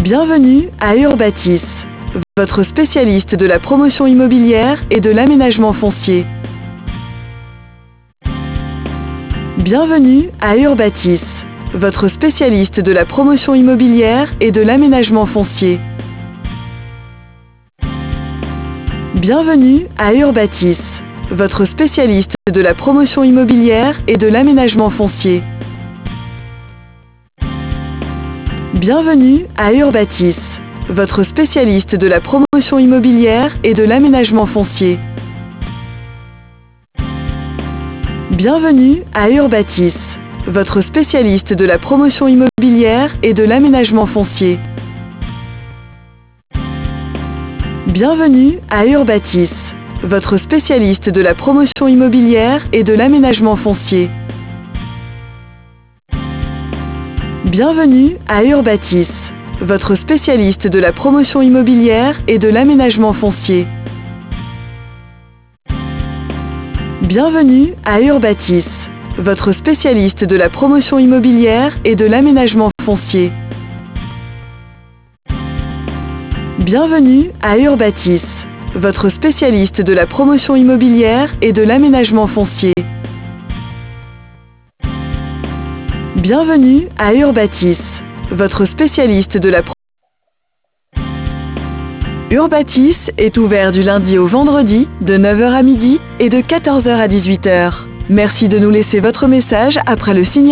Bienvenue à Urbatis, votre spécialiste de la promotion immobilière et de l'aménagement foncier. Bienvenue à Urbatis, votre spécialiste de la promotion immobilière et de l'aménagement foncier. Bienvenue à Urbatis, votre spécialiste de la promotion immobilière et de l'aménagement foncier. Bienvenue à Urbatis, votre spécialiste de la promotion immobilière et de l'aménagement foncier. Bienvenue à Urbatis, votre spécialiste de la promotion immobilière et de l'aménagement foncier. Bienvenue à Urbatis, votre spécialiste de la promotion immobilière et de l'aménagement foncier. Bienvenue à Urbatis, votre spécialiste de la promotion immobilière et de l'aménagement foncier. Bienvenue à Urbatis, votre spécialiste de la promotion immobilière et de l'aménagement foncier. Bienvenue à Urbatis, votre spécialiste de la promotion immobilière et de l'aménagement foncier. Bienvenue à Urbatis, votre spécialiste de la Urbatis est ouvert du lundi au vendredi de 9h à midi et de 14h à 18h. Merci de nous laisser votre message après le signal.